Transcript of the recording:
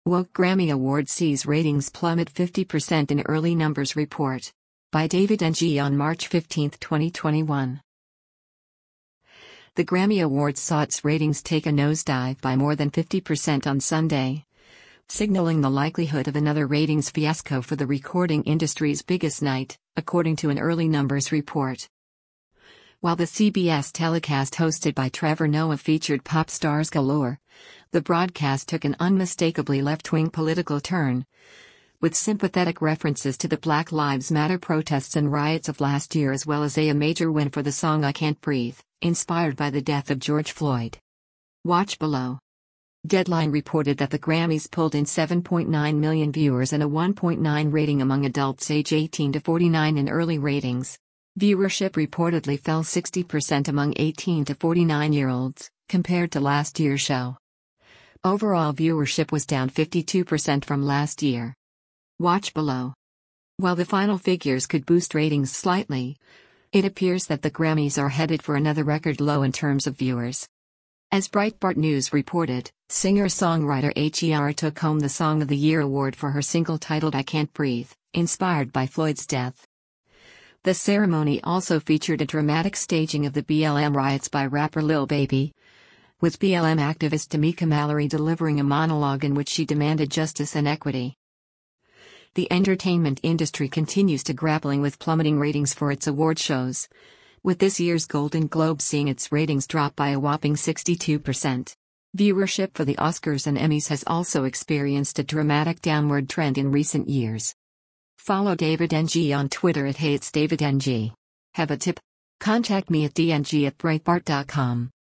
Woke Grammy Award sees ratings plummet 50% in early numbers report. By David Ng on March 15, 2021. The Grammy Awards saw its ratings take a nosedive by more than 50% on Sunday, signaling the likelihood of another ratings fiasco for the recording industry's biggest night, according to an early numbers report. While the CBS telecast hosted by Trevor Noah featured pop stars galore, the broadcast took an unmistakably left-wing political turn, with sympathetic references to the Black Lives Matter protests and riots of last year, as well as a major win for the song I Can't Breathe, inspired by the death of George Floyd. Watch below. Deadline reported that the Grammys pulled in 7.9 million viewers and a 1.9 rating among adults age 18 to 49 in early ratings. Viewership reportedly fell 60% among 18 to 49-year-olds, compared to last year's show. Overall viewership was down 52% from last year. Watch below. While the final figures could boost ratings slightly, it appears that the Grammys are headed for another record low in terms of viewers. As Breitbart News reported, singer-songwriter H.E.R. took home the Song of the Year award for her single titled I Can't Breathe, inspired by Floyd's death. The ceremony also featured a dramatic staging of the BLM riots by rapper Lil Baby, with BLM activist Tamika Mallory delivering a monologue in which she demanded justice and equity. The entertainment industry continues to grappling with plummeting ratings for its award shows, with this year's Golden Globe seeing its ratings drop by a whopping 62%. Viewership for the Oscars and Emmys has also experienced a dramatic downward trend in recent years. Follow David Ng on Twitter at @HeyIt'sDavidNG. Have a tip? Contact me at dng@breitbart.com.